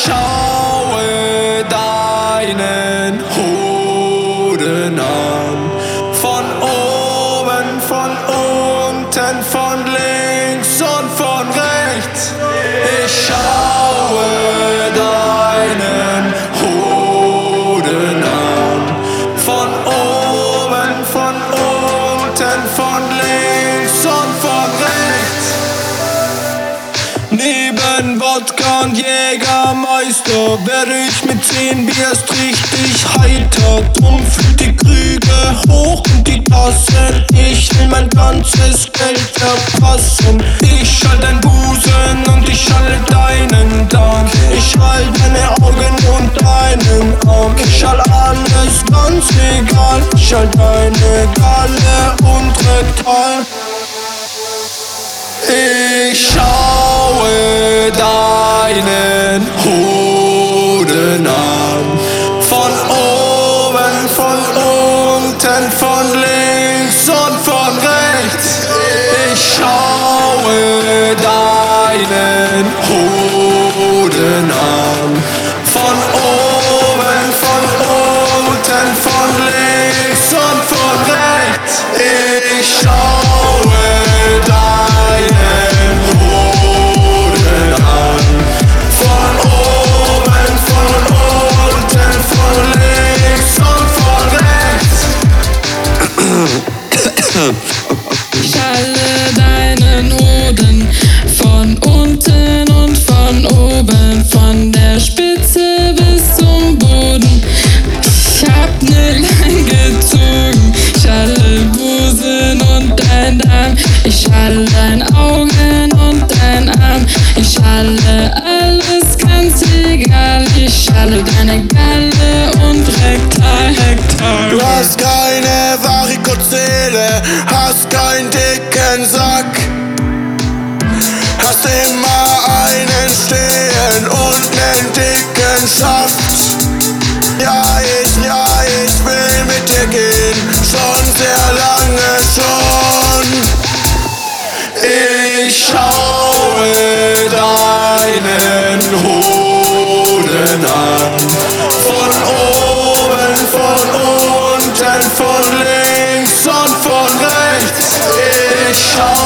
schaue deinen Hoden an. Von oben, von unten, von links und von rechts. Ich schaue deinen Hoden an. Von oben, von unten, von links und von rechts. Neben Wodka und Jägermeister werde ich mit 10 Biers richtig heiter. Drum füllt die Krüge hoch und die Tassen. Ich will mein ganzes Geld verpassen. Ich schall dein Busen und ich schall deinen Darm. Ich schall deine Augen und deinen Arm. Ich schall alles, ganz egal. Ich schall deine Galle und Rektal. Ich schaue deinen Hoden an. Von oben, von unten, von links und von rechts. Ich schaue deinen Hoden an. Von oben, von unten, von links und von rechts. Ich schaue deinen Hoden an. Von oben, von unten, von links und von rechts. Ich schalle deinen Hoden von unten und von oben, von der Spitze bis zum Boden. Ich hab ne Leine gezogen, ich schalle Busen und dein Darm. Ich schalle dein Augen und dein Arm. Ich schalle alles, ganz egal. Ich schalle deine Galle und Rektal. Du hast keine Varikozzele, hast keinen dicken Sack. Hast immer einen stehen und nen dicken Schaft. Ja, ich will mit dir gehen, schon sehr lange schon. Ich schaue deinen Hoden an. Von oben, von unten, von links und von rechts. Ich schaue